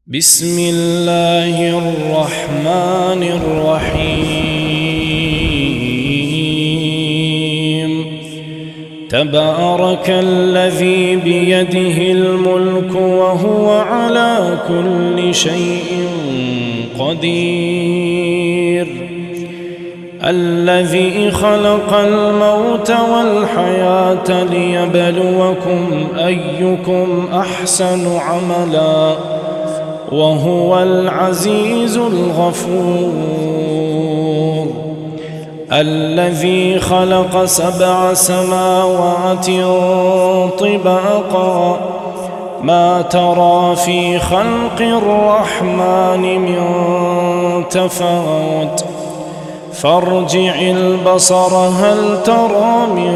بسم الله الرحمن الرحيم تبارك الذي بيده الملك وهو على كل شيء قدير الذي خلق الموت والحياة ليبلوكم أيكم أحسن عملا وهو العزيز الغفور الذي خلق 7 سماوات طباقا ما ترى في خلق الرحمن من تفاوت فارجع البصر هل ترى من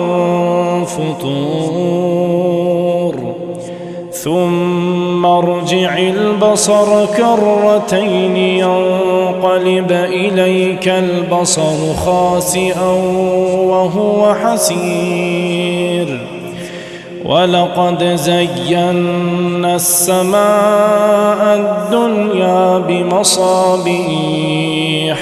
فطور ثم ارجع البصر كرتين ينقلب إليك البصر خاسئا وهو حسير ولقد زينا السماء الدنيا بمصابيح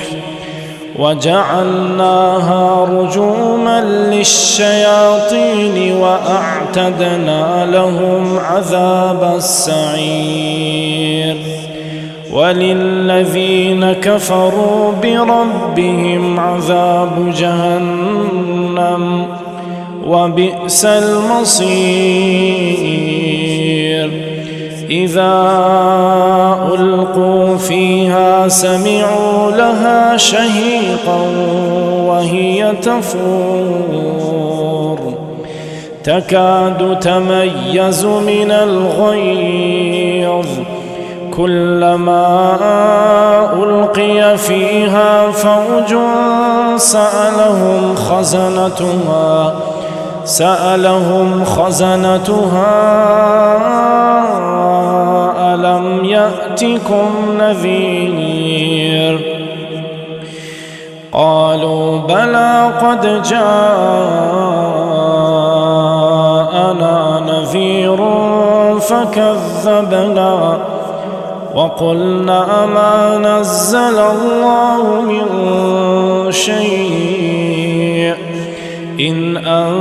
وجعلناها رجوما للشياطين وأعتدنا لهم عذاب السعير وللذين كفروا بربهم عذاب جهنم وبئس المصير إذا ألقوا فيها سمعوا لها شهيقا وهي تفور تكاد تميز من الغيظ كلما ألقي فيها فوج سألهم خزنتها ألم يأتكم نذير قالوا بلى قد جاءنا نذير فكذبنا وقلنا ما نزل الله من شيء إن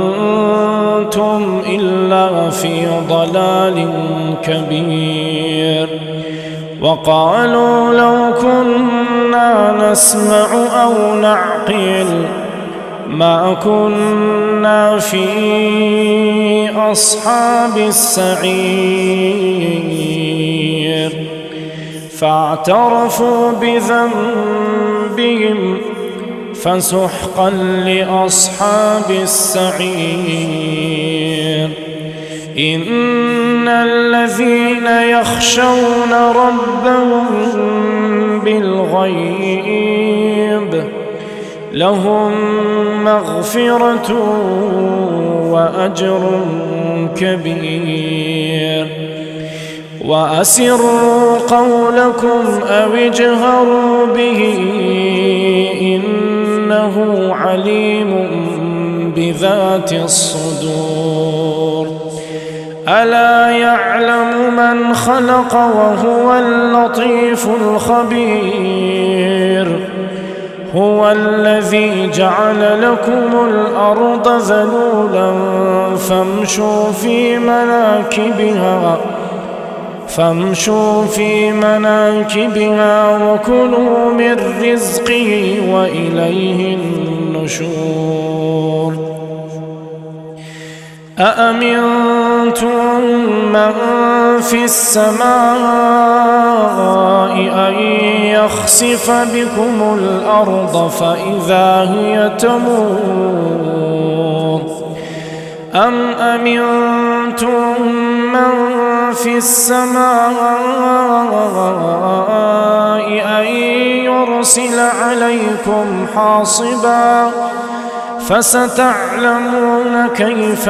أنتم إلا في ضلال كبير وقالوا لو كنا نسمع أو نعقل ما كنا في أصحاب السعير فاعترفوا بذنبهم فسحقا لأصحاب السعير إن الذين يخشون ربهم بالغيب لهم مغفرة وأجر كبير وأسروا قولكم أو اجهروا به إنه عليم بذات الصدور ألا يعلم من خلق وهو اللطيف الخبير هو الذي جعل لكم الأرض ذلولا فامشوا في مناكبها وكلوا من رزقه وإليه النشور أأمنتم من في السماء أن يخسف بكم الأرض فإذا هي تمور أم أمنتم من في السماء أن يرسل عليكم حاصبا فستعلمون كيف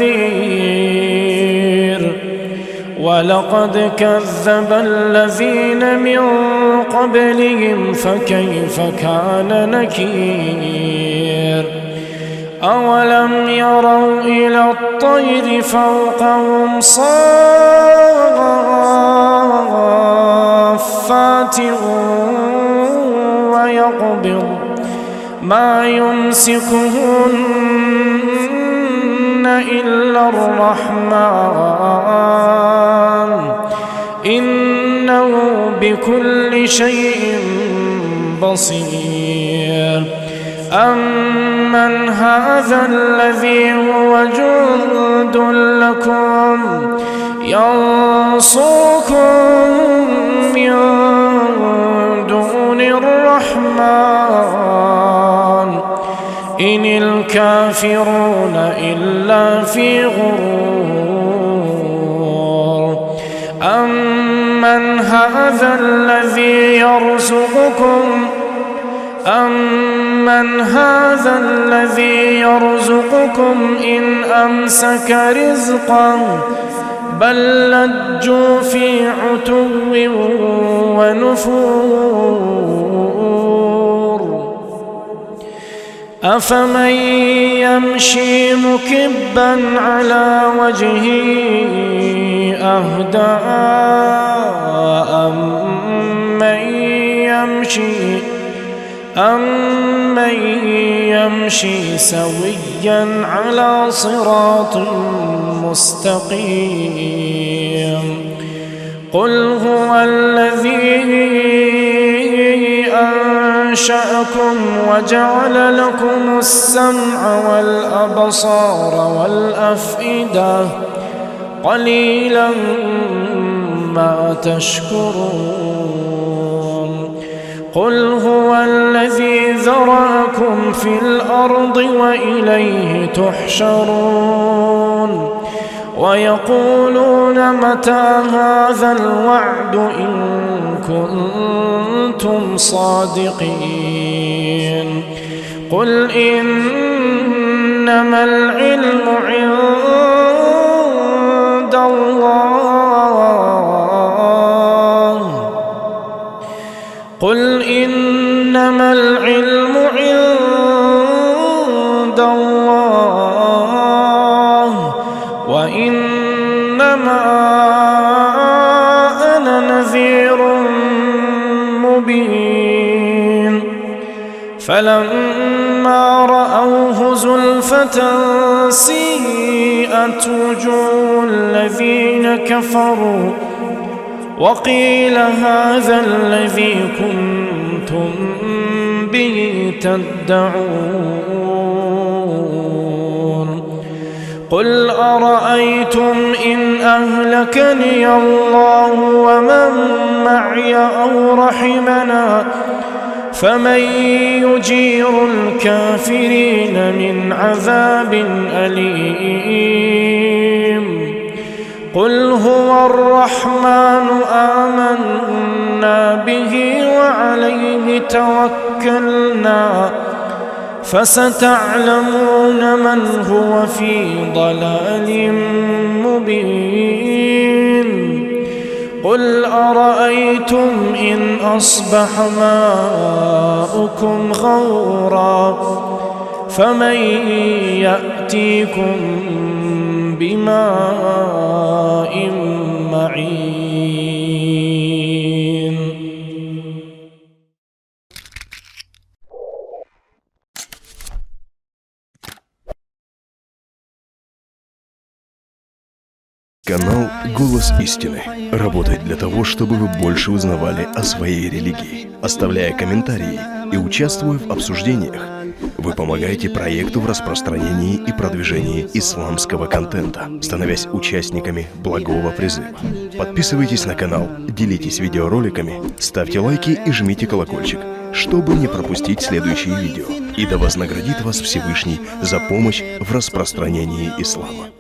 نذير ولقد كذب الذين من قبلهم فكيف كان نكير أولم يروا إلى الطير فوقهم صافات صافات ويقبض ما يمسكهن إلا الرحمن إنه بكل شيء بصير. أمن هذا الذي هو جند لكم ينصركم من دون الرحمن إن الكافرون إلا في غرور. أمن هذا الذي يرزقكم إن أمسك رزقا بل لجوا في عتو ونفور. أفمن يمشي مكبا على وجهه أهدى أمن يمشي سويا على صراط مستقيم. قل هو الذي أنشأكم وجعل لكم السمع والأبصار والأفئدة قليلا ما تشكرون. قل هو الذي ذرأكم في الأرض وإليه تحشرون. ويقولون متى هذا الوعد إن كنتم صادقين. قل إنما العلم عند الله. قل إنما العلم عند الله وإنما أنا نذير مبين. فلما رأوه زلفة سيئت وجوه الذين كفروا وقيل هذا الذي كنتم به تدعون. قل أرأيتم إن أهلكني الله ومن معي أو رحمنا فمن يجير الكافرين من عذاب أليم. قل هو الرحمن آمنا به وعليه توكلنا فستعلمون من هو في ضلال مبين. قل أرأيتم إن أصبح ماؤكم غورا فمن يأتيكم بماء معين. Канал «Голос истины» работает для того, чтобы вы больше узнавали о своей религии, оставляя комментарии и участвуя в обсуждениях. Вы помогаете проекту в распространении и продвижении исламского контента, становясь участниками благого призыва. Подписывайтесь на канал, делитесь видеороликами, ставьте лайки и жмите колокольчик, чтобы не пропустить следующие видео. И да вознаградит вас Всевышний за помощь в распространении ислама.